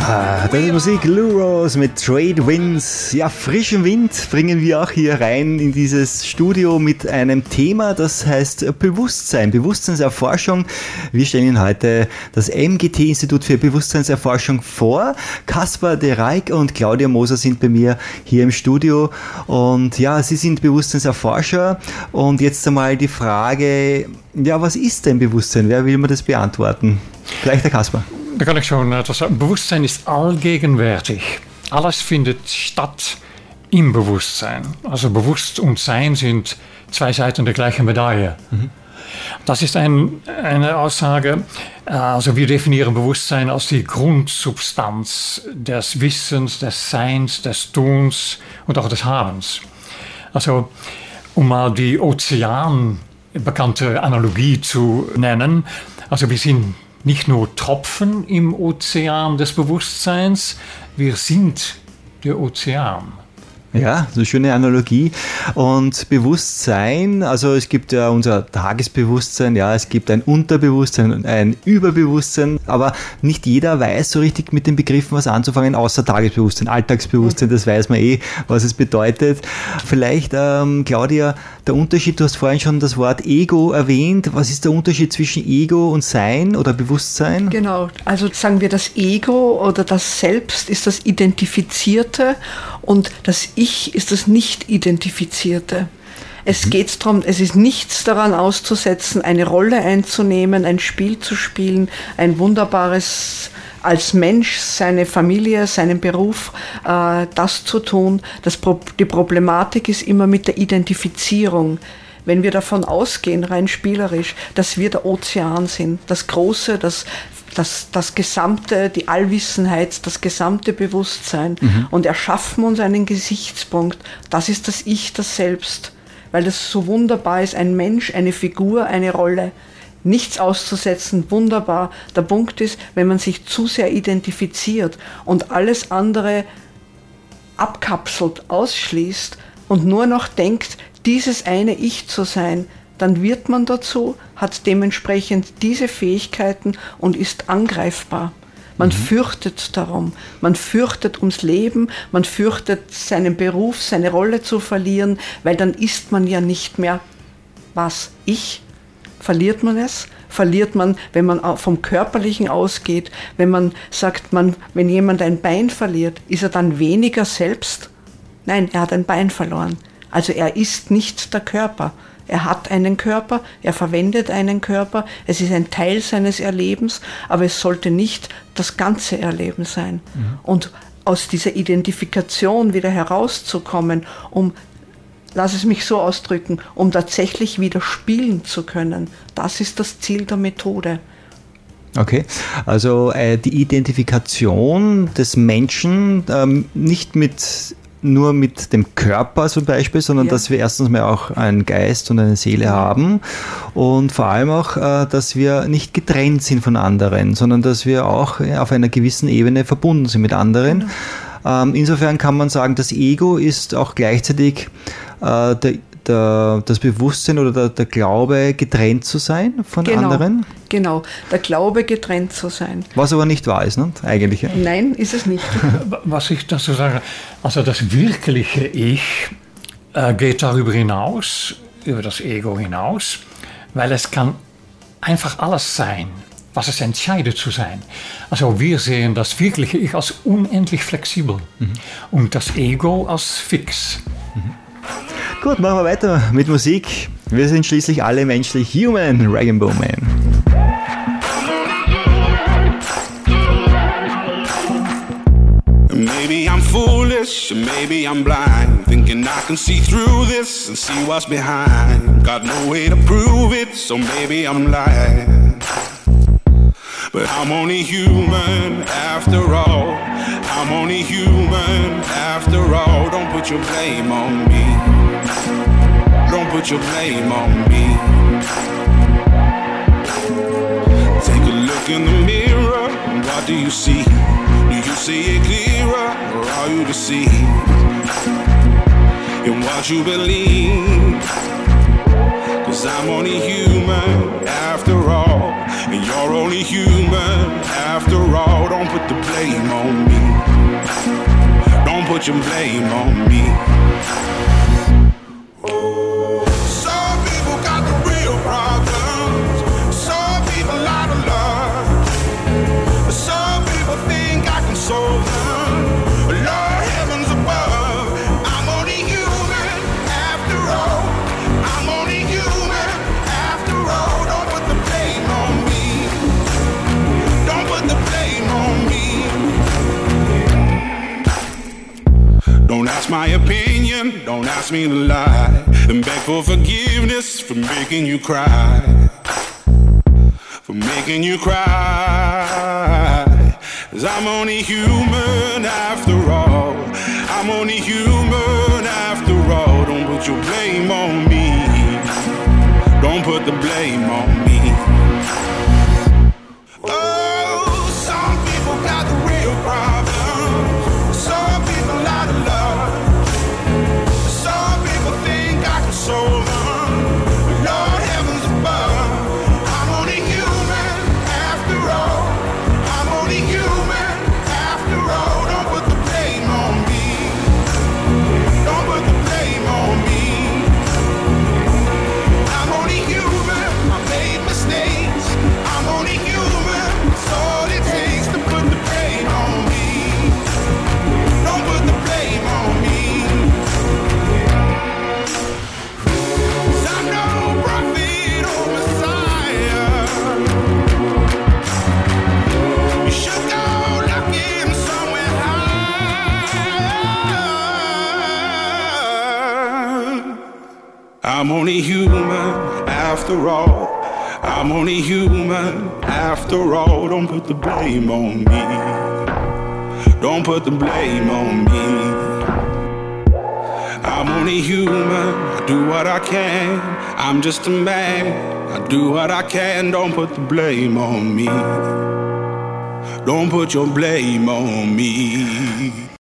Das ist Musik, Lou Rawls mit Trade Winds. Ja, frischen Wind bringen wir auch hier rein in dieses Studio mit einem Thema, das heißt Bewusstsein, Bewusstseinserforschung. Wir stellen Ihnen heute das MGT-Institut für Bewusstseinserforschung vor. Kaspar de Rijk und Claudia Moser sind bei mir hier im Studio. Und ja, Sie sind Bewusstseinserforscher. Und jetzt einmal die Frage, ja, was ist denn Bewusstsein? Wer will mir das beantworten? Vielleicht der Kaspar. Da kann ich schon etwas sagen. Bewusstsein ist allgegenwärtig. Alles findet statt im Bewusstsein. Also Bewusst und Sein sind zwei Seiten der gleichen Medaille. Mhm. Das ist eine Aussage. Also wir definieren Bewusstsein als die Grundsubstanz des Wissens, des Seins, des Tuns und auch des Habens. Also um mal die Ozean bekannte Analogie zu nennen. Also wir sind nicht nur Tropfen im Ozean des Bewusstseins, wir sind der Ozean. Ja, so eine schöne Analogie. Und Bewusstsein, also es gibt ja unser Tagesbewusstsein, ja, es gibt ein Unterbewusstsein und ein Überbewusstsein, aber nicht jeder weiß so richtig mit den Begriffen was anzufangen, außer Tagesbewusstsein, Alltagsbewusstsein, das weiß man was es bedeutet. Vielleicht, Claudia, der Unterschied, du hast vorhin schon das Wort Ego erwähnt. Was ist der Unterschied zwischen Ego und Sein oder Bewusstsein? Genau, also sagen wir, das Ego oder das Selbst ist das Identifizierte und das Ich ist das Nicht-Identifizierte. Es geht darum, es ist nichts daran auszusetzen, eine Rolle einzunehmen, ein Spiel zu spielen, ein wunderbares als Mensch, seine Familie, seinen Beruf, das zu tun. Die Problematik ist immer mit der Identifizierung. Wenn wir davon ausgehen, rein spielerisch, dass wir der Ozean sind, das Große, das Gesamte, die Allwissenheit, das gesamte Bewusstsein und erschaffen uns einen Gesichtspunkt, das ist das Ich, das Selbst, weil das so wunderbar ist, ein Mensch, eine Figur, eine Rolle. Nichts auszusetzen, wunderbar. Der Punkt ist, wenn man sich zu sehr identifiziert und alles andere abkapselt, ausschließt und nur noch denkt, dieses eine Ich zu sein, dann wird man dazu, hat dementsprechend diese Fähigkeiten und ist angreifbar. Man fürchtet darum, man fürchtet ums Leben, man fürchtet seinen Beruf, seine Rolle zu verlieren, weil dann ist man ja nicht mehr was? Ich? Verliert man es? Verliert man, wenn man vom Körperlichen ausgeht, wenn man sagt, wenn jemand ein Bein verliert, ist er dann weniger selbst? Nein, er hat ein Bein verloren. Also er ist nicht der Körper. Er hat einen Körper, er verwendet einen Körper, es ist ein Teil seines Erlebens, aber es sollte nicht das ganze Erleben sein. Und aus dieser Identifikation wieder herauszukommen, lass es mich so ausdrücken, um tatsächlich wieder spielen zu können. Das ist das Ziel der Methode. Okay, also die Identifikation des Menschen nicht nur mit dem Körper zum Beispiel, sondern dass wir erstens mal auch einen Geist und eine Seele haben und vor allem auch, dass wir nicht getrennt sind von anderen, sondern dass wir auch auf einer gewissen Ebene verbunden sind mit anderen. Insofern kann man sagen, das Ego ist auch gleichzeitig das Bewusstsein oder der Glaube, getrennt zu sein von anderen? Genau, der Glaube, getrennt zu sein. Was aber nicht wahr ist, ne? Eigentlich. Ja. Nein, ist es nicht. Was ich dazu sage, also das wirkliche Ich geht darüber hinaus, über das Ego hinaus, weil es kann einfach alles sein, was es entscheidet zu sein. Also wir sehen das wirkliche Ich als unendlich flexibel und das Ego als fix. Gut, machen wir weiter mit Musik. Wir sind schließlich alle menschlich. Human, Rag & Bone Man. Maybe I'm foolish, maybe I'm blind, thinking I can see through this and see what's behind. Got no way to prove it, so maybe I'm lying. But I'm only human after all. I'm only human after all. Don't put your blame on me. Don't put your blame on me. Take a look in the mirror. What do you see? Do you see it clearer, or are you deceived in what you believe? 'Cause I'm only human after all, and you're only human after all. Don't put the blame on me. Don't put your blame on me. Some people got the real problems. Some people out of love. Some people think I can solve them. Lord heavens above, I'm only human after all. I'm only human after all. Don't put the blame on me. Don't put the blame on me. Don't ask my opinion, don't ask me to lie, and beg for forgiveness for making you cry. For making you cry. 'Cause I'm only human after all. I'm only human after all. Don't put your blame on me. Don't put the blame on me. Oh, some people got the real problems. Some people out of love. Some people think I can solve them. Lord heavens above, I'm only human after all. I'm only human after all. Don't put the blame on me. Don't put the blame on me. I'm only human. I made mistakes. I'm only human. It's all it takes to put the blame on me. Don't put the blame on me. 'Cause I'm no prophet or Messiah. You should go looking somewhere high. I'm only human after all. I'm only human after all. Don't put the blame on me. Don't put the blame on me. I'm only human. I do what I can. I'm just a man. I do what I can. Don't put the blame on me. Don't put your blame on me.